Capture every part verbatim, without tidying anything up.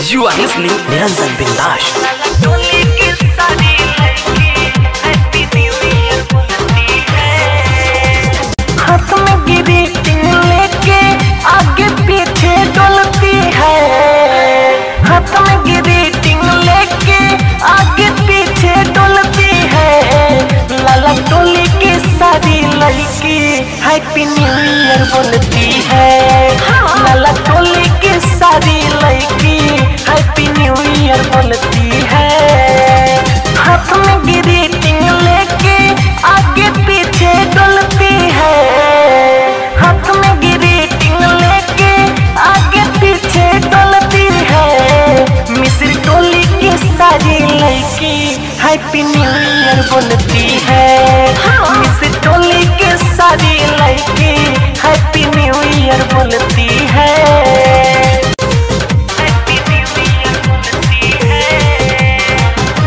You are listening Niranjan Bindash. हाथ में greeting लेके आगे पीछे डोलती है। हाथ में ग्रीटिंग लेके आगे पीछे डोलती है। लाला टोली की सारी लड़की हैप्पी न्यू ईयर बोलती है। लाला टोली की सारी लड़की हैप्पी न्यू ईयर बोलती है। हाथ में ग्रीटिंग लेके आगे पीछे डोलती है। हाथ में ग्रीटिंग लेके आगे पीछे डोलती है। मिस्र टोली की सारी लड़की हैप्पी न्यू ईयर बोलती है। मिस्र टोली की सारी लड़की हैप्पी न्यू ईयर बोलती है। हैप्पी न्यू ईयर बोलती है।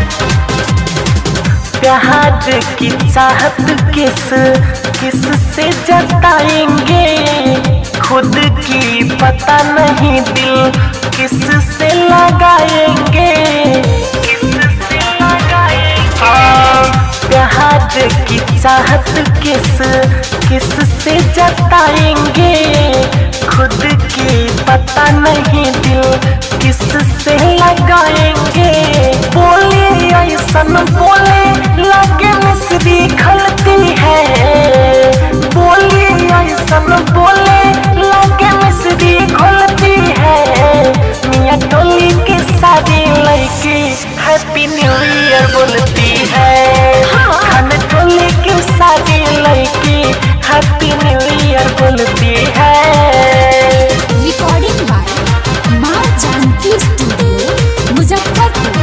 प्यार की चाहत किस किस से जताएंगे, खुद की पता नहीं दिल किस से लगाएंगे। किस से लगाएंगे प्यार की चाहत किस किस से जताएंगे, खुद की पता नहीं दिल किस से लगाएंगे। बोले ऐसन बोले लगे मिस्री खलती है। बोले ऐसन बोले लगे मिस्री खोलती है। मियाँ टोली की सारी लड़की हैप्पी न्यू ईयर बोलती है। खान टोली की सारी लड़की हैप्पी न्यू ईयर बोलती है। Recording by Maa Janaki studio Muzaffarpur.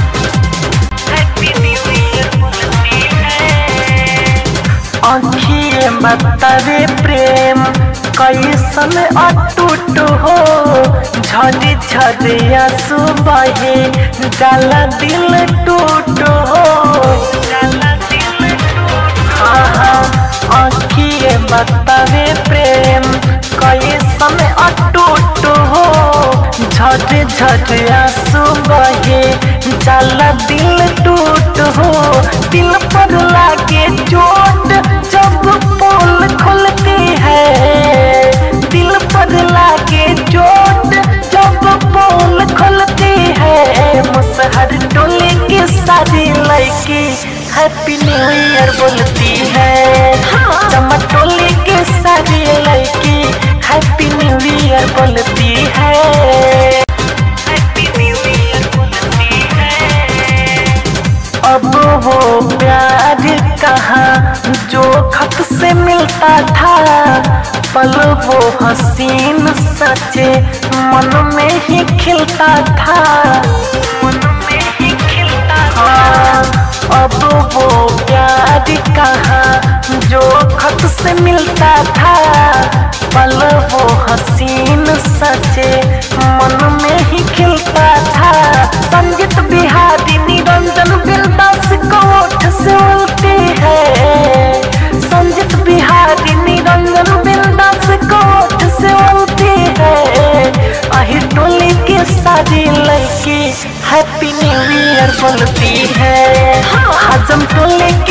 Happy new year बोलती है। आँखिए बतावे प्रेम कैसन अटूट हो, झरी झरी आंसू बहे जाला दिल टूट हो। जाला दिल टूट हाँ हाँ आँखिए बतावे प्रेम कैसन अटूट हो, झरी झरी आंसू बहे जाला दिल टूट हो। दिल पर लागे चोट जब पोल खुलती है। दिल पर लागे चोट जब पोल खुलती है। मुसहर टोली की सारी लड़की हैप्पी न्यू ईयर बोलती है। चमक टोली की सारी लड़की हैप्पी न्यू ईयर बोलती है। हैप्पी न्यू ईयर बोलती है। अब वो प्यार कहाँ जो खत से मिलता था, पल वो हसीन सच्चे मन में ही खिलता था। मन में ही खिलता था। अब वो प्यार कहाँ जो खत से मिलता था, पल वो हसीन सच्चे मन में ही खिलता था। संगीत बिहारी निरंजन बिंदास को ओठ से उलती है। संगीत बिहारी निरंजन बिंदास को ओठ से उलती है। आहिर टोली की सारी लड़की हैप्पी न्यू ईयर बोलती है। हजम टोली